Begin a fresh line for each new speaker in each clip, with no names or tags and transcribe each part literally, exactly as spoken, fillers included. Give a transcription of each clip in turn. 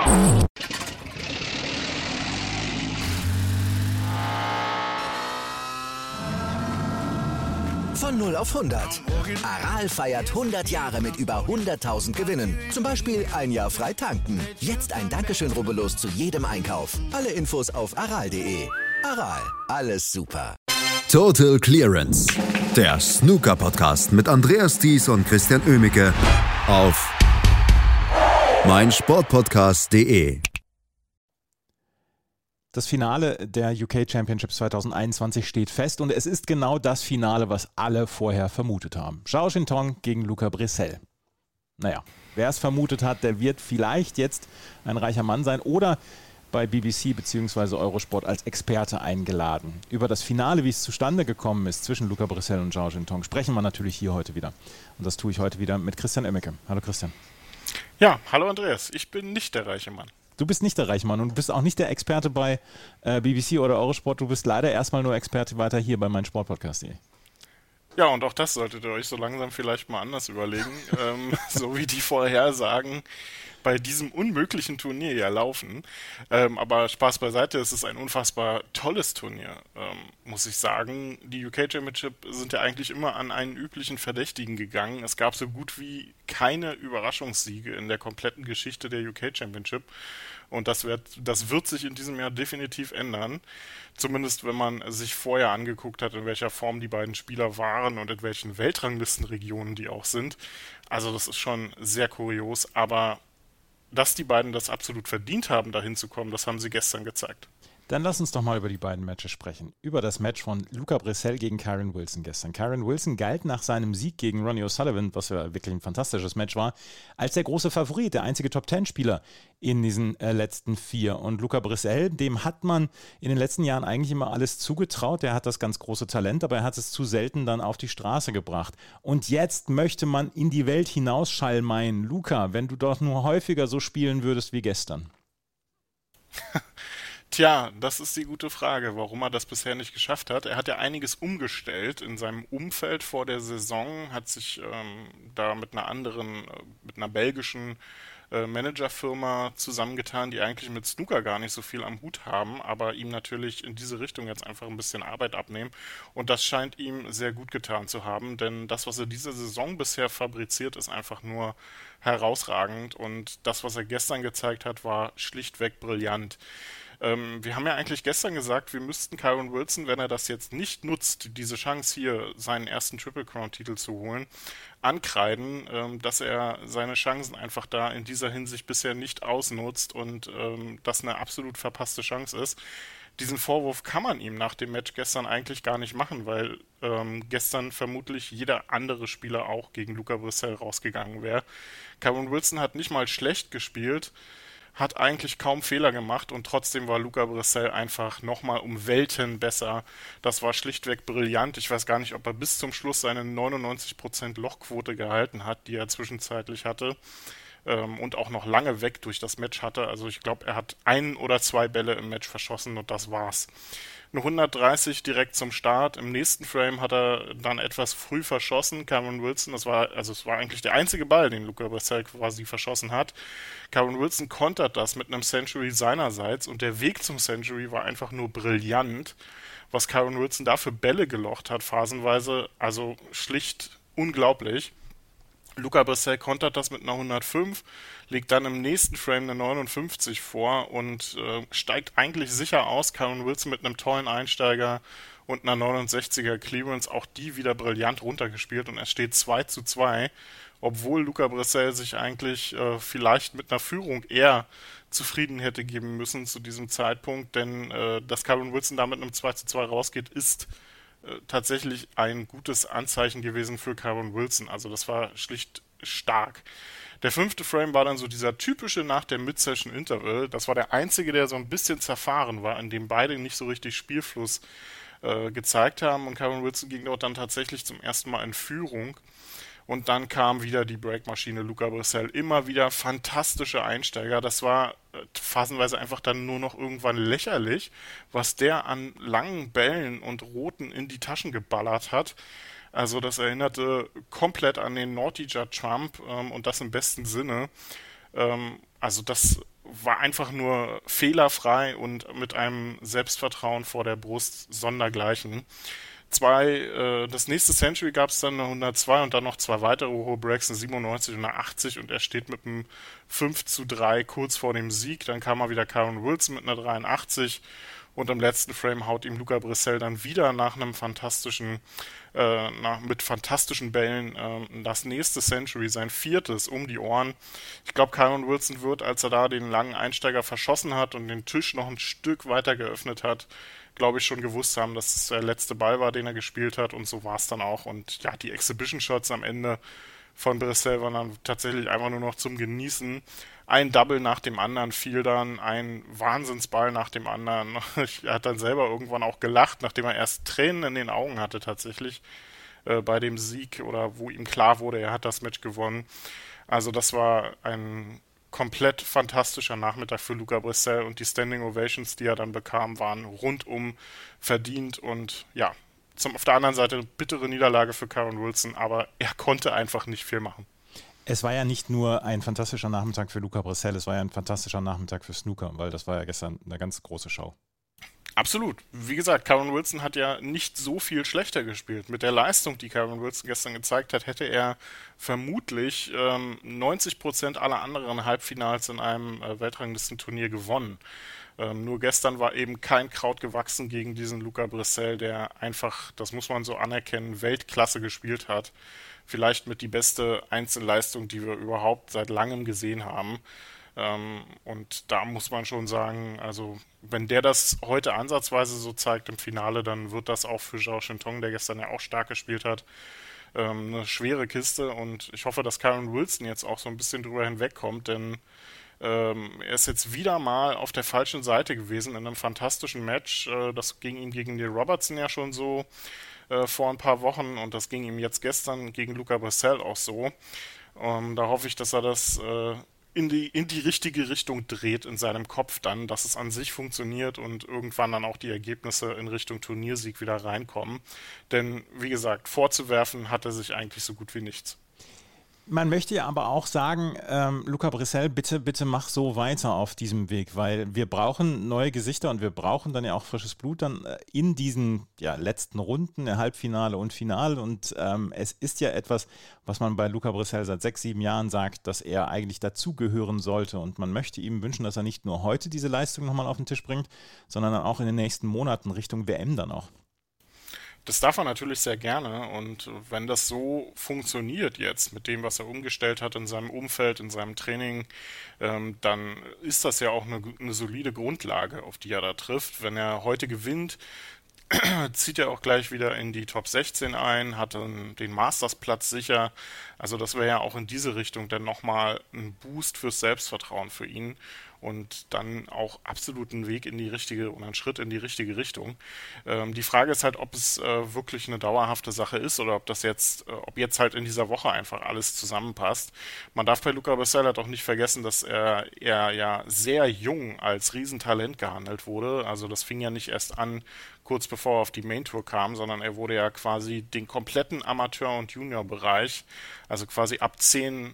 Von null auf hundert. Aral feiert hundert Jahre mit über hunderttausend Gewinnen. Zum Beispiel ein Jahr frei tanken. Jetzt ein Dankeschön, rubbellos zu jedem Einkauf. Alle Infos auf aral punkt de. Aral, alles super.
Total Clearance. Der Snooker-Podcast mit Andreas Thies und Christian Oemicke auf meinsportpodcast punkt de.
Das Finale der U K Championships zwanzig einundzwanzig steht fest und es ist genau das Finale, was alle vorher vermutet haben. Zhao Jintong gegen Luca Brecel. Naja, wer es vermutet hat, der wird vielleicht jetzt ein reicher Mann sein oder bei B B C bzw. Eurosport als Experte eingeladen. Über das Finale, wie es zustande gekommen ist zwischen Luca Brecel und Zhao Jintong, sprechen wir natürlich hier heute wieder. Und das tue ich heute wieder mit Christian Oemicke. Hallo Christian.
Ja, hallo Andreas. Ich bin nicht der reiche Mann.
Du bist nicht der Reichmann und du bist auch nicht der Experte bei äh, B B C oder Eurosport. Du bist leider erstmal nur Experte weiter hier bei meinsportpodcast punkt de.
Ja, und auch das solltet ihr euch so langsam vielleicht mal anders überlegen. ähm, so wie die Vorhersagen bei diesem unmöglichen Turnier ja laufen. Ähm, aber Spaß beiseite, es ist ein unfassbar tolles Turnier, ähm, muss ich sagen. Die U K Championship sind ja eigentlich immer an einen üblichen Verdächtigen gegangen. Es gab so gut wie keine Überraschungssiege in der kompletten Geschichte der U K Championship. Und das wird, das wird sich in diesem Jahr definitiv ändern. Zumindest wenn man sich vorher angeguckt hat, in welcher Form die beiden Spieler waren und in welchen Weltranglistenregionen die auch sind. Also das ist schon sehr kurios, aber dass die beiden das absolut verdient haben, dahin zu kommen, das haben sie gestern gezeigt.
Dann lass uns doch mal über die beiden Matches sprechen. Über das Match von Luca Brecel gegen Kyren Wilson gestern. Kyren Wilson galt nach seinem Sieg gegen Ronnie O'Sullivan, was ja wirklich ein fantastisches Match war, als der große Favorit, der einzige Top-Ten-Spieler in diesen äh, letzten vier. Und Luca Brecel, dem hat man in den letzten Jahren eigentlich immer alles zugetraut. Der hat das ganz große Talent, aber er hat es zu selten dann auf die Straße gebracht. Und jetzt möchte man in die Welt hinausschalmeien. Luca, wenn du doch nur häufiger so spielen würdest wie gestern.
Tja, das ist die gute Frage, warum er das bisher nicht geschafft hat. Er hat ja einiges umgestellt in seinem Umfeld vor der Saison, hat sich ähm, da mit einer anderen, mit einer belgischen äh, Managerfirma zusammengetan, die eigentlich mit Snooker gar nicht so viel am Hut haben, aber ihm natürlich in diese Richtung jetzt einfach ein bisschen Arbeit abnehmen. Und das scheint ihm sehr gut getan zu haben, denn das, was er diese Saison bisher fabriziert, ist einfach nur herausragend. Und das, was er gestern gezeigt hat, war schlichtweg brillant. Ähm, wir haben ja eigentlich gestern gesagt, wir müssten Kyren Wilson, wenn er das jetzt nicht nutzt, diese Chance hier, seinen ersten Triple Crown-Titel zu holen, ankreiden, ähm, dass er seine Chancen einfach da in dieser Hinsicht bisher nicht ausnutzt und ähm, das eine absolut verpasste Chance ist. Diesen Vorwurf kann man ihm nach dem Match gestern eigentlich gar nicht machen, weil ähm, gestern vermutlich jeder andere Spieler auch gegen Luca Brecel rausgegangen wäre. Kyren Wilson hat nicht mal schlecht gespielt, hat eigentlich kaum Fehler gemacht und trotzdem war Luca Brecel einfach nochmal um Welten besser. Das war schlichtweg brillant. Ich weiß gar nicht, ob er bis zum Schluss seine neunundneunzig Prozent Lochquote gehalten hat, die er zwischenzeitlich hatte ähm, und auch noch lange weg durch das Match hatte. Also ich glaube, er hat ein oder zwei Bälle im Match verschossen und das war's. Eine hundertdreißig direkt zum Start. Im nächsten Frame hat er dann etwas früh verschossen. Kyren Wilson, das war, also es war eigentlich der einzige Ball, den Luca Brecel quasi verschossen hat. Kyren Wilson kontert das mit einem Century seinerseits und der Weg zum Century war einfach nur brillant. Was Kyren Wilson da für Bälle gelocht hat, phasenweise, also schlicht unglaublich. Luca Brecel kontert das mit einer hundertfünf, legt dann im nächsten Frame eine neunundfünfzig vor und äh, steigt eigentlich sicher aus. Kyren Wilson mit einem tollen Einsteiger und einer neunundsechziger Clearance, auch die wieder brillant runtergespielt und es steht zwei zu zwei, obwohl Luca Brecel sich eigentlich äh, vielleicht mit einer Führung eher zufrieden hätte geben müssen zu diesem Zeitpunkt, denn äh, dass Kyren Wilson da mit einem zwei zu zwei rausgeht, ist tatsächlich ein gutes Anzeichen gewesen für Kyren Wilson. Also das war schlicht stark. Der fünfte Frame war dann so dieser typische nach der Mid-Session Interval. Das war der einzige, der so ein bisschen zerfahren war, in dem beide nicht so richtig Spielfluss äh, gezeigt haben. Und Kyren Wilson ging dort dann tatsächlich zum ersten Mal in Führung. Und dann kam wieder die Breakmaschine Luca Brecel. Immer wieder fantastische Einsteiger. Das war äh, phasenweise einfach dann nur noch irgendwann lächerlich, was der an langen Bällen und Roten in die Taschen geballert hat. Also das erinnerte komplett an den Naughty Judd Trump ähm, und das im besten Sinne. Ähm, also das war einfach nur fehlerfrei und mit einem Selbstvertrauen vor der Brust sondergleichen. Zwei, äh, das nächste Century gab es dann eine hundertzwei und dann noch zwei weitere hohe Breaks, eine siebenundneunzig und eine achtzig, und er steht mit einem fünf zu drei kurz vor dem Sieg. Dann kam mal wieder Kyren Wilson mit einer dreiundachtzig und im letzten Frame haut ihm Luca Brissell dann wieder nach einem fantastischen, äh, nach, mit fantastischen Bällen äh, das nächste Century, sein viertes, um die Ohren. Ich glaube, Kyren Wilson wird, als er da den langen Einsteiger verschossen hat und den Tisch noch ein Stück weiter geöffnet hat, glaube ich, schon gewusst haben, dass es der letzte Ball war, den er gespielt hat, und so war es dann auch. Und ja, die Exhibition-Shots am Ende von Brissell waren dann tatsächlich einfach nur noch zum Genießen. Ein Double nach dem anderen fiel dann, ein Wahnsinnsball nach dem anderen. Er hat dann selber irgendwann auch gelacht, nachdem er erst Tränen in den Augen hatte tatsächlich äh, bei dem Sieg, oder wo ihm klar wurde, er hat das Match gewonnen. Also das war ein komplett fantastischer Nachmittag für Luca Brissell, und die Standing Ovations, die er dann bekam, waren rundum verdient. Und ja, zum, auf der anderen Seite eine bittere Niederlage für Kyren Wilson, aber er konnte einfach nicht viel machen.
Es war ja nicht nur ein fantastischer Nachmittag für Luca Brissell, es war ja ein fantastischer Nachmittag für Snooker, weil das war ja gestern eine ganz große Show.
Absolut. Wie gesagt, Kyren Wilson hat ja nicht so viel schlechter gespielt. Mit der Leistung, die Kyren Wilson gestern gezeigt hat, hätte er vermutlich ähm, neunzig Prozent aller anderen Halbfinals in einem äh, Weltranglistenturnier gewonnen. Ähm, nur gestern war eben kein Kraut gewachsen gegen diesen Luca Brissell, der einfach, das muss man so anerkennen, Weltklasse gespielt hat. Vielleicht mit die beste Einzelleistung, die wir überhaupt seit langem gesehen haben. Ähm, und da muss man schon sagen, also wenn der das heute ansatzweise so zeigt im Finale, dann wird das auch für Zhao Shintong, der gestern ja auch stark gespielt hat, ähm, eine schwere Kiste. Und ich hoffe, dass Kyren Wilson jetzt auch so ein bisschen drüber hinwegkommt, denn ähm, er ist jetzt wieder mal auf der falschen Seite gewesen in einem fantastischen Match. Äh, das ging ihm gegen Neil Robertson ja schon so äh, vor ein paar Wochen, und das ging ihm jetzt gestern gegen Luca Brissell auch so. Ähm, da hoffe ich, dass er das äh, in die, in die richtige Richtung dreht in seinem Kopf dann, dass es an sich funktioniert und irgendwann dann auch die Ergebnisse in Richtung Turniersieg wieder reinkommen. Denn, wie gesagt, vorzuwerfen hat er sich eigentlich so gut wie nichts.
Man möchte ja aber auch sagen, ähm, Luca Brissell, bitte, bitte mach so weiter auf diesem Weg, weil wir brauchen neue Gesichter und wir brauchen dann ja auch frisches Blut dann in diesen ja, letzten Runden, der Halbfinale und Finale, und ähm, es ist ja etwas, was man bei Luca Brissell seit sechs, sieben Jahren sagt, dass er eigentlich dazugehören sollte, und man möchte ihm wünschen, dass er nicht nur heute diese Leistung nochmal auf den Tisch bringt, sondern dann auch in den nächsten Monaten Richtung W M dann auch.
Das darf er natürlich sehr gerne, und wenn das so funktioniert jetzt mit dem, was er umgestellt hat in seinem Umfeld, in seinem Training, ähm, dann ist das ja auch eine, eine solide Grundlage, auf die er da trifft. Wenn er heute gewinnt, zieht er auch gleich wieder in die Top sechzehn ein, hat dann den Masters-Platz sicher. Also das wäre ja auch in diese Richtung dann nochmal ein Boost fürs Selbstvertrauen für ihn. Und dann auch absolut ein Weg in die richtige oder ein Schritt in die richtige Richtung. Ähm, die Frage ist halt, ob es äh, wirklich eine dauerhafte Sache ist oder ob das jetzt, äh, ob jetzt halt in dieser Woche einfach alles zusammenpasst. Man darf bei Luca Brissell halt auch nicht vergessen, dass er, er ja sehr jung als Riesentalent gehandelt wurde. Also das fing ja nicht erst an, kurz bevor er auf die Main Tour kam, sondern er wurde ja quasi den kompletten Amateur- und Junior-Bereich, also quasi ab zehn,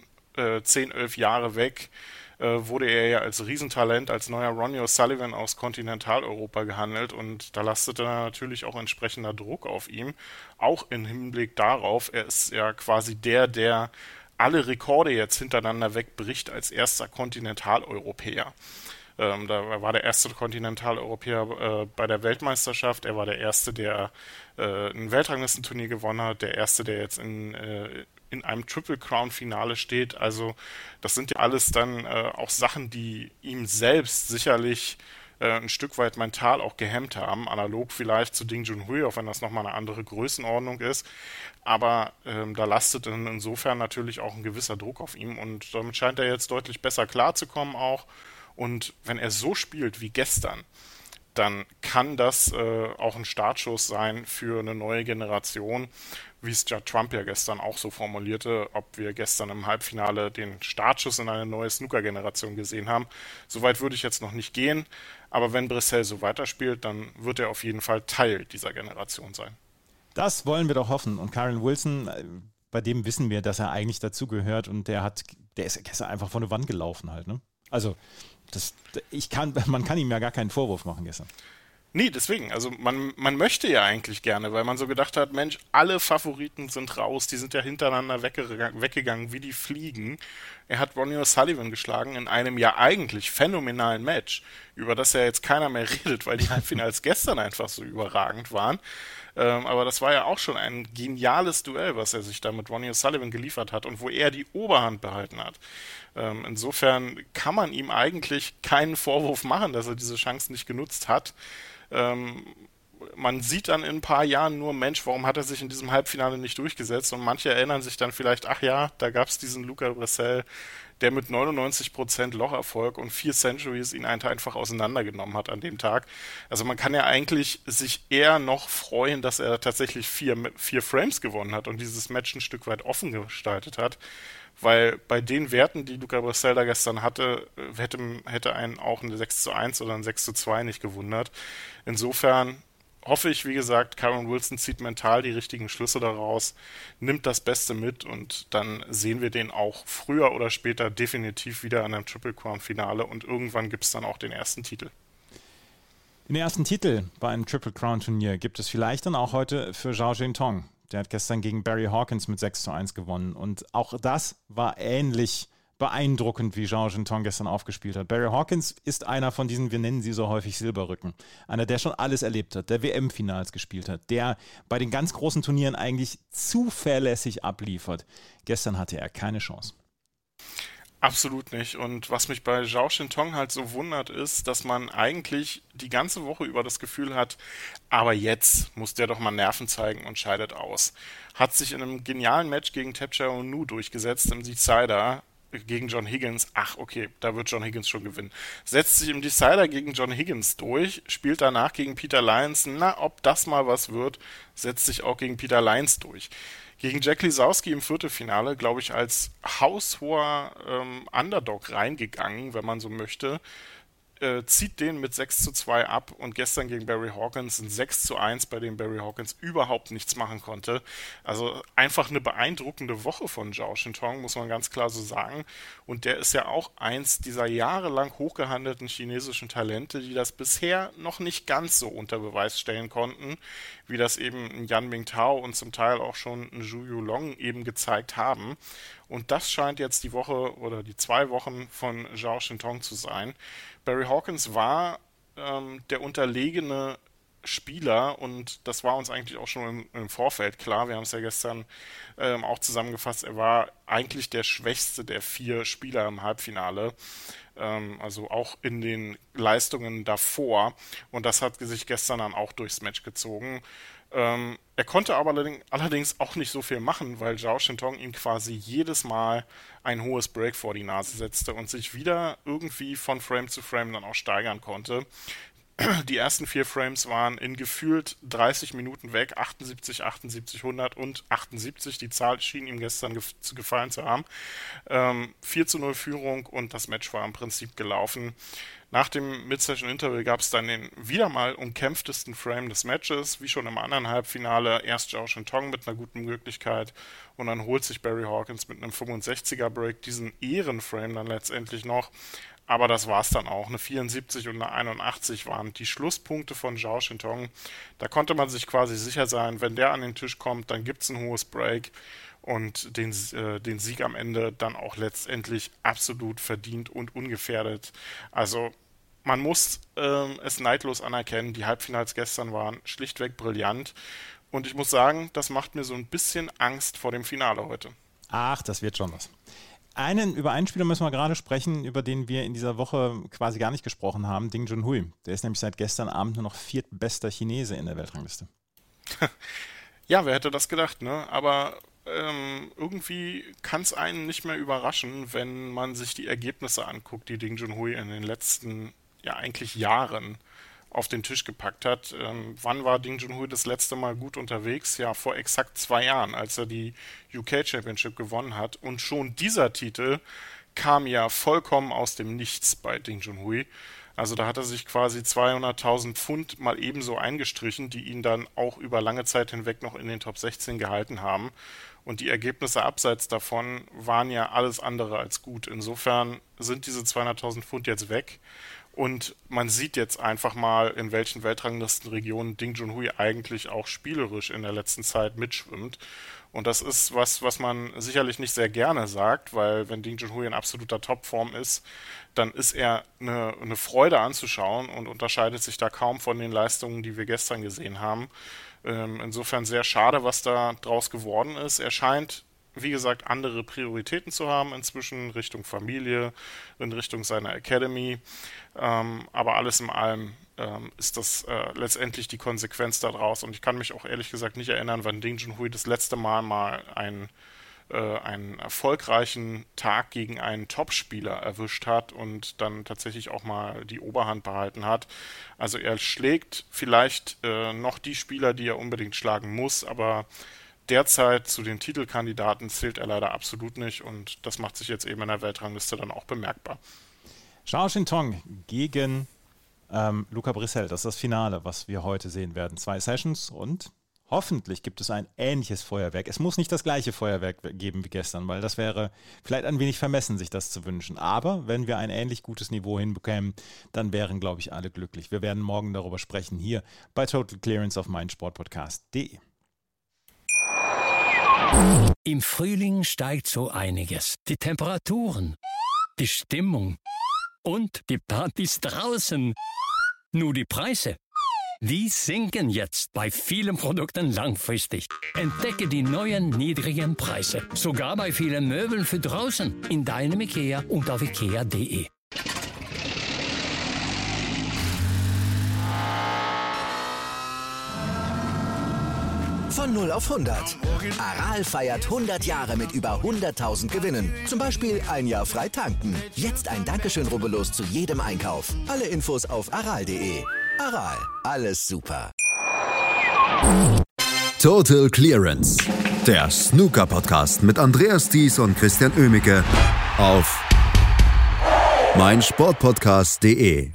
elf Jahre weg, wurde er ja als Riesentalent, als neuer Ronnie O'Sullivan aus Kontinentaleuropa gehandelt, und da lastete natürlich auch entsprechender Druck auf ihm, auch im Hinblick darauf, er ist ja quasi der, der alle Rekorde jetzt hintereinander wegbricht als erster Kontinentaleuropäer. Ähm, da war der erste Kontinentaleuropäer äh, bei der Weltmeisterschaft, er war der erste, der äh, ein Weltranglistenturnier gewonnen hat, der erste, der jetzt in äh, in einem Triple Crown Finale steht. Also das sind ja alles dann äh, auch Sachen, die ihm selbst sicherlich äh, ein Stück weit mental auch gehemmt haben, analog vielleicht zu Ding Junhui, auch wenn das nochmal eine andere Größenordnung ist. Aber ähm, da lastet dann insofern natürlich auch ein gewisser Druck auf ihm, und damit scheint er jetzt deutlich besser klarzukommen auch. Und wenn er so spielt wie gestern, dann kann das äh, auch ein Startschuss sein für eine neue Generation, wie es Judd Trump ja gestern auch so formulierte, ob wir gestern im Halbfinale den Startschuss in eine neue Snooker-Generation gesehen haben. Soweit würde ich jetzt noch nicht gehen, aber wenn Brissell so weiterspielt, dann wird er auf jeden Fall Teil dieser Generation sein.
Das wollen wir doch hoffen. Und Kyren Wilson, bei bei dem wissen wir, dass er eigentlich dazugehört und der hat, der ist gestern einfach von der Wand gelaufen halt, ne? Also, das, ich kann, man kann ihm ja gar keinen Vorwurf machen gestern.
Nee, deswegen, also man, man möchte ja eigentlich gerne, weil man so gedacht hat, Mensch, alle Favoriten sind raus, die sind ja hintereinander weggegangen, weggegangen wie die Fliegen. Er hat Ronnie O'Sullivan geschlagen in einem ja eigentlich phänomenalen Match, über das ja jetzt keiner mehr redet, weil die Halbfinals gestern einfach so überragend waren. Ähm, aber das war ja auch schon ein geniales Duell, was er sich da mit Ronnie O'Sullivan geliefert hat und wo er die Oberhand behalten hat. Ähm, insofern kann man ihm eigentlich keinen Vorwurf machen, dass er diese Chance nicht genutzt hat. Ähm, man sieht dann in ein paar Jahren nur, Mensch, warum hat er sich in diesem Halbfinale nicht durchgesetzt? Und manche erinnern sich dann vielleicht, ach ja, da gab es diesen Luca Bressel, der mit neunundneunzig Prozent Locherfolg und vier Centuries ihn einfach auseinandergenommen hat an dem Tag. Also man kann ja eigentlich sich eher noch freuen, dass er tatsächlich vier, vier Frames gewonnen hat und dieses Match ein Stück weit offen gestaltet hat. Weil bei den Werten, die Luca Bressel da gestern hatte, hätte, hätte einen auch ein sechs zu eins oder ein sechs zu zwei nicht gewundert. Insofern hoffe ich, wie gesagt, Kyren Wilson zieht mental die richtigen Schlüsse daraus, nimmt das Beste mit und dann sehen wir den auch früher oder später definitiv wieder an einem Triple Crown Finale und irgendwann gibt es dann auch den ersten Titel.
Den ersten Titel bei einem Triple Crown Turnier gibt es vielleicht dann auch heute für Zhao Jintong. Der hat gestern gegen Barry Hawkins mit sechs zu eins gewonnen. Und auch das war ähnlich beeindruckend, wie Zhao Jintong gestern aufgespielt hat. Barry Hawkins ist einer von diesen, wir nennen sie so häufig Silberrücken. Einer, der schon alles erlebt hat, der W M-Finals gespielt hat, der bei den ganz großen Turnieren eigentlich zuverlässig abliefert. Gestern hatte er keine Chance.
Absolut nicht. Und was mich bei Zhao Jintong halt so wundert, ist, dass man eigentlich die ganze Woche über das Gefühl hat, aber jetzt muss der doch mal Nerven zeigen und scheidet aus. Hat sich in einem genialen Match gegen Tapchai Onu durchgesetzt im Decider gegen John Higgins. Ach, okay, da wird John Higgins schon gewinnen. Setzt sich im Decider gegen John Higgins durch, spielt danach gegen Peter Lyons. Na, ob das mal was wird, setzt sich auch gegen Peter Lyons durch. Gegen Jack Lisowski im Viertelfinale, glaube ich, als haushoher ähm, Underdog reingegangen, wenn man so möchte, äh, zieht den mit sechs zu zwei ab und gestern gegen Barry Hawkins ein sechs zu eins, bei dem Barry Hawkins überhaupt nichts machen konnte. Also einfach eine beeindruckende Woche von Zhao Jintong, muss man ganz klar so sagen. Und der ist ja auch eins dieser jahrelang hochgehandelten chinesischen Talente, die das bisher noch nicht ganz so unter Beweis stellen konnten, wie das eben ein Yan Mingtao und zum Teil auch schon ein Zhu Yulong eben gezeigt haben. Und das scheint jetzt die Woche oder die zwei Wochen von Zhao Jintong zu sein. Barry Hawkins war ähm, der unterlegene Spieler und das war uns eigentlich auch schon im, im Vorfeld klar. Wir haben es ja gestern ähm, auch zusammengefasst. Er war eigentlich der schwächste der vier Spieler im Halbfinale. Ähm, also auch in den Leistungen davor. Und das hat sich gestern dann auch durchs Match gezogen. Ähm, er konnte aber allerdings auch nicht so viel machen, weil Zhao Jintong ihm quasi jedes Mal ein hohes Break vor die Nase setzte und sich wieder irgendwie von Frame zu Frame dann auch steigern konnte. Die ersten vier Frames waren in gefühlt dreißig Minuten weg, achtundsiebzig, achtundsiebzig, hundert und achtundsiebzig. Die Zahl schien ihm gestern gef- zu gefallen zu haben. Ähm, vier zu null Führung und das Match war im Prinzip gelaufen. Nach dem Mid-Session-Interval gab es dann den wieder mal umkämpftesten Frame des Matches, wie schon im anderen Halbfinale. Erst Zhao Jintong mit einer guten Möglichkeit und dann holt sich Barry Hawkins mit einem fünfundsechziger Break diesen Ehrenframe dann letztendlich noch. Aber das war's dann auch. Eine vierundsiebzig und eine einundachtzig waren die Schlusspunkte von Zhao Jintong. Da konnte man sich quasi sicher sein, wenn der an den Tisch kommt, dann gibt's ein hohes Break und den, äh, den Sieg am Ende dann auch letztendlich absolut verdient und ungefährdet. Also man muss äh, es neidlos anerkennen, die Halbfinals gestern waren schlichtweg brillant. Und ich muss sagen, das macht mir so ein bisschen Angst vor dem Finale heute.
Ach, das wird schon was. Einen, über einen Spieler müssen wir gerade sprechen, über den wir in dieser Woche quasi gar nicht gesprochen haben, Ding Junhui. Der ist nämlich seit gestern Abend nur noch viertbester Chinese in der Weltrangliste.
Ja, wer hätte das gedacht, ne? Aber ähm, irgendwie kann es einen nicht mehr überraschen, wenn man sich die Ergebnisse anguckt, die Ding Junhui in den letzten, ja eigentlich Jahren auf den Tisch gepackt hat. Ähm, wann war Ding Junhui das letzte Mal gut unterwegs? Ja, vor exakt zwei Jahren, als er die U K Championship gewonnen hat. Und schon dieser Titel kam ja vollkommen aus dem Nichts bei Ding Junhui. Also da hat er sich quasi zweihunderttausend Pfund mal ebenso eingestrichen, die ihn dann auch über lange Zeit hinweg noch in den Top sechzehn gehalten haben. Und die Ergebnisse abseits davon waren ja alles andere als gut. Insofern sind diese zweihunderttausend Pfund jetzt weg. Und man sieht jetzt einfach mal, in welchen Weltranglistenregionen Ding Junhui eigentlich auch spielerisch in der letzten Zeit mitschwimmt. Und das ist was, was man sicherlich nicht sehr gerne sagt, weil wenn Ding Junhui in absoluter Topform ist, dann ist er eine, eine Freude anzuschauen und unterscheidet sich da kaum von den Leistungen, die wir gestern gesehen haben. Ähm, insofern sehr schade, was da draus geworden ist. Er scheint, wie gesagt, andere Prioritäten zu haben inzwischen, Richtung Familie, in Richtung seiner Academy. Ähm, aber alles in allem ähm, ist das äh, letztendlich die Konsequenz daraus. Und ich kann mich auch ehrlich gesagt nicht erinnern, wann Ding Junhui das letzte Mal mal ein einen erfolgreichen Tag gegen einen Topspieler erwischt hat und dann tatsächlich auch mal die Oberhand behalten hat. Also er schlägt vielleicht äh, noch die Spieler, die er unbedingt schlagen muss, aber derzeit zu den Titelkandidaten zählt er leider absolut nicht und das macht sich jetzt eben in der Weltrangliste dann auch bemerkbar.
Zhao Xintong gegen ähm, Luca Brissell, das ist das Finale, was wir heute sehen werden. Zwei Sessions und hoffentlich gibt es ein ähnliches Feuerwerk. Es muss nicht das gleiche Feuerwerk geben wie gestern, weil das wäre vielleicht ein wenig vermessen, sich das zu wünschen. Aber wenn wir ein ähnlich gutes Niveau hinbekämen, dann wären, glaube ich, alle glücklich. Wir werden morgen darüber sprechen, hier bei Total Clearance auf meinsportpodcast punkt de.
Im Frühling steigt so einiges. Die Temperaturen, die Stimmung und die Partys draußen. Nur die Preise, die sinken jetzt bei vielen Produkten langfristig. Entdecke die neuen niedrigen Preise. Sogar bei vielen Möbeln für draußen. In deinem IKEA und auf ikea punkt de.
Von null auf hundert. Aral feiert hundert Jahre mit über hunderttausend Gewinnen. Zum Beispiel ein Jahr frei tanken. Jetzt ein Dankeschön, rubbellos zu jedem Einkauf. Alle Infos auf aral punkt de. Aral, alles super.
Total Clearance, der Snooker-Podcast mit Andreas Thies und Christian Oemicke auf meinsportpodcast punkt de.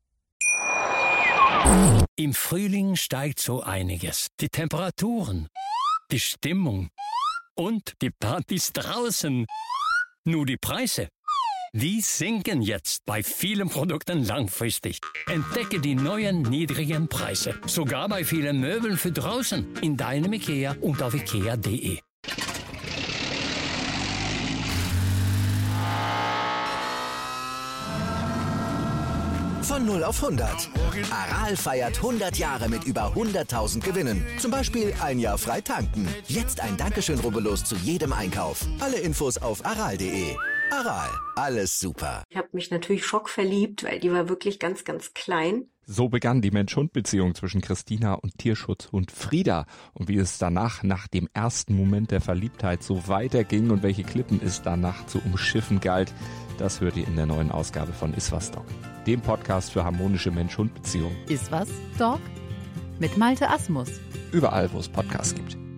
Im Frühling steigt so einiges. Die Temperaturen, die Stimmung und die Partys draußen. Nur die Preise, die sinken jetzt bei vielen Produkten langfristig. Entdecke die neuen niedrigen Preise. Sogar bei vielen Möbeln für draußen. In deinem IKEA und auf ikea punkt de.
Von null auf hundert. Aral feiert hundert Jahre mit über hunderttausend Gewinnen. Zum Beispiel ein Jahr frei tanken. Jetzt ein Dankeschön, rubbellos zu jedem Einkauf. Alle Infos auf aral punkt de. Aral, alles super.
Ich habe mich natürlich schockverliebt, weil die war wirklich ganz, ganz klein.
So begann die Mensch-Hund-Beziehung zwischen Christina und Tierschutzhund Frieda. Und wie es danach, nach dem ersten Moment der Verliebtheit, so weiterging und welche Klippen es danach zu umschiffen galt, das hört ihr in der neuen Ausgabe von Iswas Dog, dem Podcast für harmonische Mensch-Hund-Beziehungen.
Iswas Dog? Mit Malte Asmus.
Überall, wo es Podcasts gibt.